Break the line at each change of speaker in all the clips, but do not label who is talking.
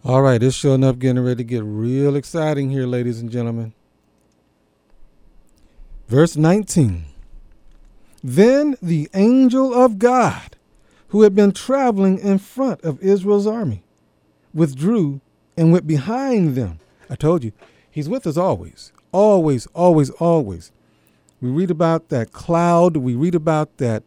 All right, it's sure enough getting ready to get real exciting here, ladies and gentlemen. Verse 19. Then the angel of God, who had been traveling in front of Israel's army, withdrew and went behind them. I told you, he's with us always, always, always, always. We read about that cloud. We read about that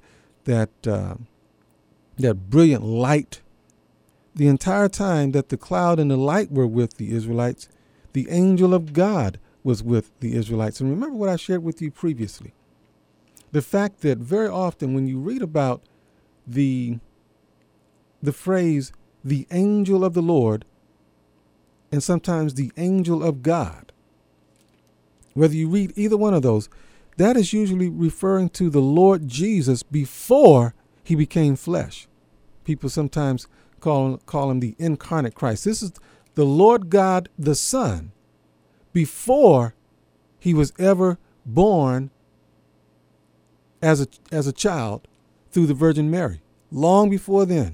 brilliant light. The entire time that the cloud and the light were with the Israelites, the angel of God was with the Israelites. And remember what I shared with you previously. The fact that very often when you read about the phrase, the angel of the Lord, and sometimes the angel of God, whether you read either one of those, that is usually referring to the Lord Jesus before he became flesh. People sometimes call him the incarnate Christ. This is the Lord God, the Son, before he was ever born as a child through the Virgin Mary. Long before then.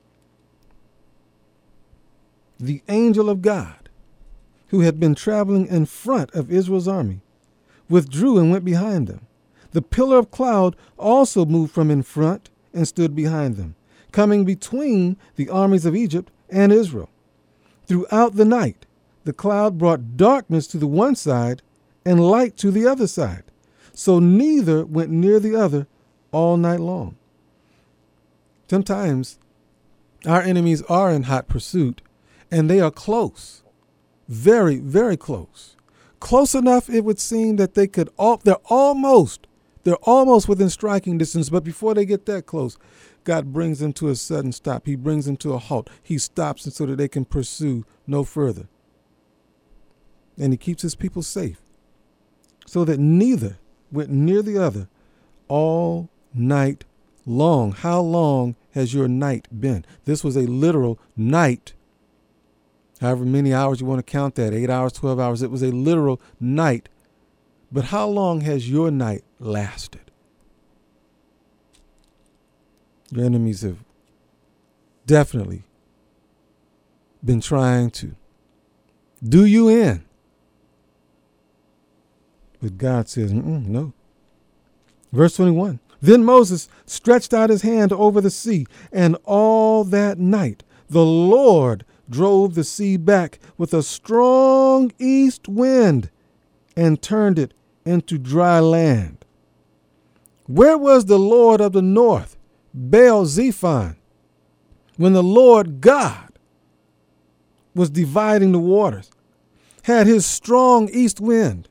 The angel of God, who had been traveling in front of Israel's army, withdrew and went behind them. The pillar of cloud also moved from in front and stood behind them, coming between the armies of Egypt and Israel. Throughout the night, the cloud brought darkness to the one side and light to the other side, so neither went near the other all night long. Sometimes our enemies are in hot pursuit, and they are close, very, very close. Close enough, it would seem, that they're almost within striking distance, but before they get that close, God brings them to a sudden stop. He brings them to a halt. He stops them so that they can pursue no further. And he keeps his people safe so that neither went near the other all night long. How long has your night been? This was a literal night. However many hours you want to count that, 8 hours, 12 hours, it was a literal night. But how long has your night lasted? Your enemies have definitely been trying to do you in. But God says, no. Verse 21. Then Moses stretched out his hand over the sea, and all that night the Lord drove the sea back with a strong east wind and turned it into dry land. Where was the Lord of the north, Baal-zephon, when the Lord God was dividing the waters, had his strong east wind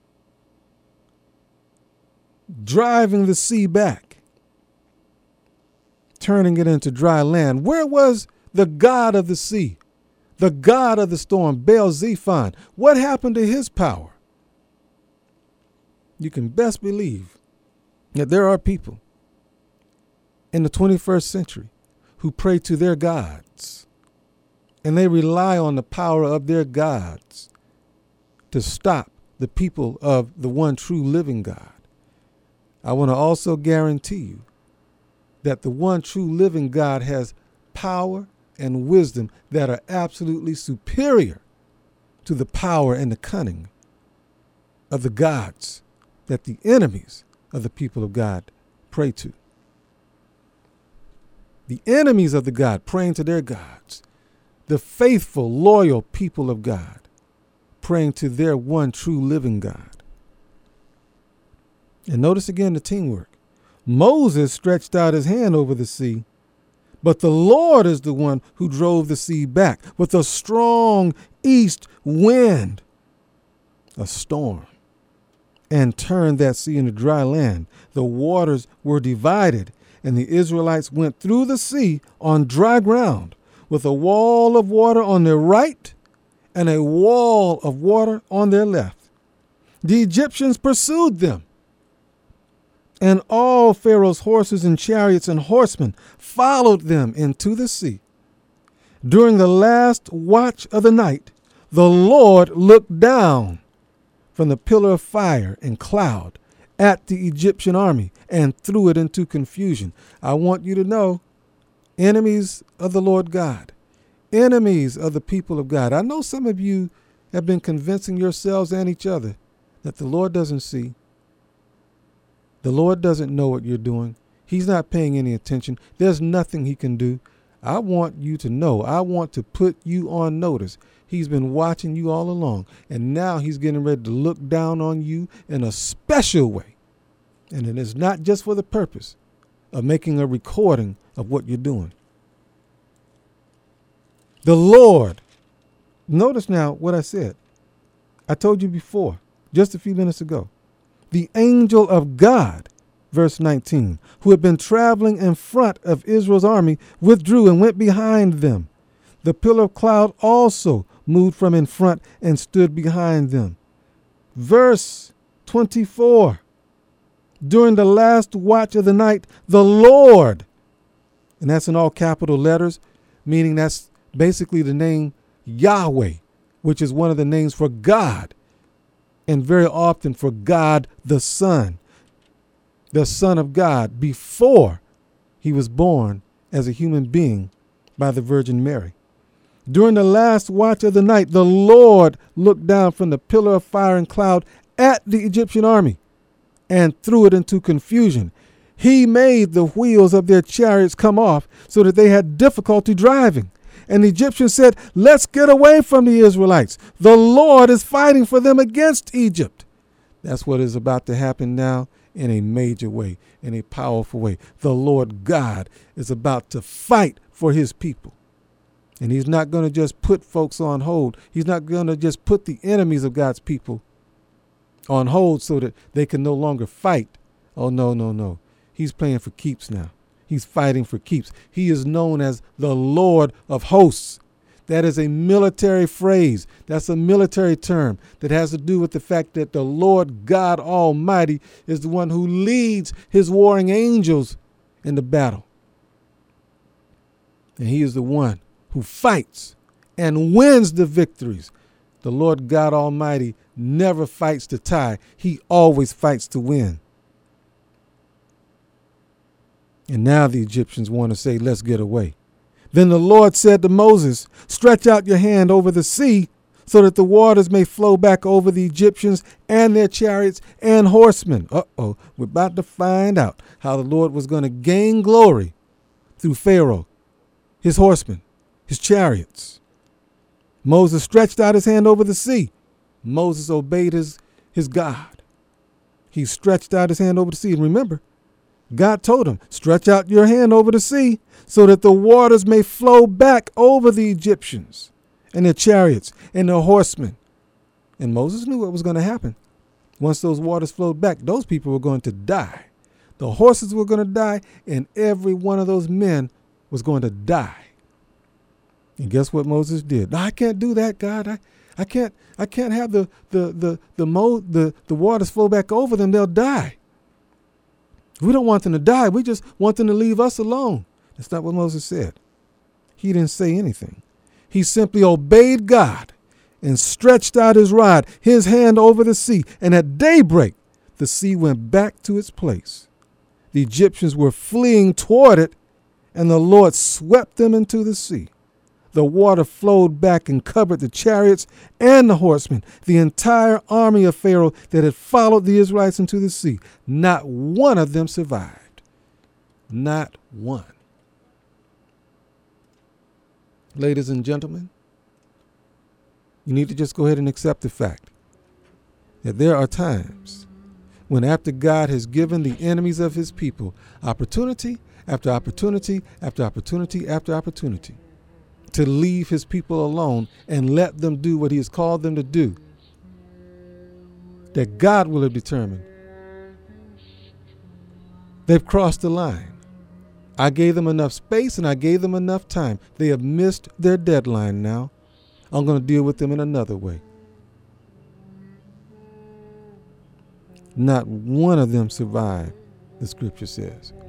driving the sea back, turning it into dry land? Where was the God of the sea, the God of the storm, Baal-zephon? What happened to his power? You can best believe that there are people in the 21st century who pray to their gods, and they rely on the power of their gods to stop the people of the one true living God. I want to also guarantee you that the one true living God has power and wisdom that are absolutely superior to the power and the cunning of the gods that the enemies of the people of God pray to. The enemies of the God praying to their gods. The faithful, loyal people of God praying to their one true living God. And notice again the teamwork. Moses stretched out his hand over the sea, but the Lord is the one who drove the sea back with a strong east wind, a storm, and turned that sea into dry land. The waters were divided, and the Israelites went through the sea on dry ground with a wall of water on their right and a wall of water on their left. The Egyptians pursued them, and all Pharaoh's horses and chariots and horsemen followed them into the sea. During the last watch of the night, the Lord looked down from the pillar of fire and cloud at the Egyptian army and threw it into confusion. I want you to know, enemies of the Lord God, enemies of the people of God. I know some of you have been convincing yourselves and each other that the Lord doesn't see. The Lord doesn't know what you're doing. He's not paying any attention. There's nothing he can do. I want you to know. I want to put you on notice. He's been watching you all along, and now he's getting ready to look down on you in a special way. And it is not just for the purpose of making a recording of what you're doing. The Lord, notice now what I said. I told you before, just a few minutes ago. The angel of God, verse 19, who had been traveling in front of Israel's army, withdrew and went behind them. The pillar of cloud also moved from in front and stood behind them. Verse 24, during the last watch of the night, the Lord, and that's in all capital letters, meaning that's basically the name Yahweh, which is one of the names for God, and very often for God the Son of God, before he was born as a human being by the Virgin Mary. During the last watch of the night, the Lord looked down from the pillar of fire and cloud at the Egyptian army and threw it into confusion. He made the wheels of their chariots come off so that they had difficulty driving. And the Egyptians said, "Let's get away from the Israelites. The Lord is fighting for them against Egypt." That's what is about to happen now in a major way, in a powerful way. The Lord God is about to fight for his people. And he's not going to just put folks on hold. He's not going to just put the enemies of God's people on hold so that they can no longer fight. Oh, no, no, no. He's playing for keeps now. He's fighting for keeps. He is known as the Lord of hosts. That is a military phrase. That's a military term that has to do with the fact that the Lord God Almighty is the one who leads his warring angels in the battle. And he is the one who fights and wins the victories. The Lord God Almighty never fights to tie. He always fights to win. And now the Egyptians want to say, "Let's get away." Then the Lord said to Moses, "Stretch out your hand over the sea so that the waters may flow back over the Egyptians and their chariots and horsemen." We're about to find out how the Lord was going to gain glory through Pharaoh, his horsemen, his chariots. Moses stretched out his hand over the sea. Moses obeyed his God. He stretched out his hand over the sea. And remember, God told him, "Stretch out your hand over the sea so that the waters may flow back over the Egyptians and their chariots and their horsemen." And Moses knew what was going to happen. Once those waters flowed back, those people were going to die. The horses were going to die, and every one of those men was going to die. And guess what Moses did? "No, I can't do that, God. I can't have the waters flow back over them. They'll die. We don't want them to die. We just want them to leave us alone." That's not what Moses said. He didn't say anything. He simply obeyed God and stretched out his rod, his hand over the sea. And at daybreak, the sea went back to its place. The Egyptians were fleeing toward it, and the Lord swept them into the sea. The water flowed back and covered the chariots and the horsemen, the entire army of Pharaoh that had followed the Israelites into the sea. Not one of them survived. Not one. Ladies and gentlemen, you need to just go ahead and accept the fact that there are times when, after God has given the enemies of his people opportunity after opportunity after opportunity after opportunity to leave his people alone and let them do what he has called them to do, that God will have determined they've crossed the line. I gave them enough space and I gave them enough time. They have missed their deadline now. I'm going to deal with them in another way. Not one of them survived, the scripture says.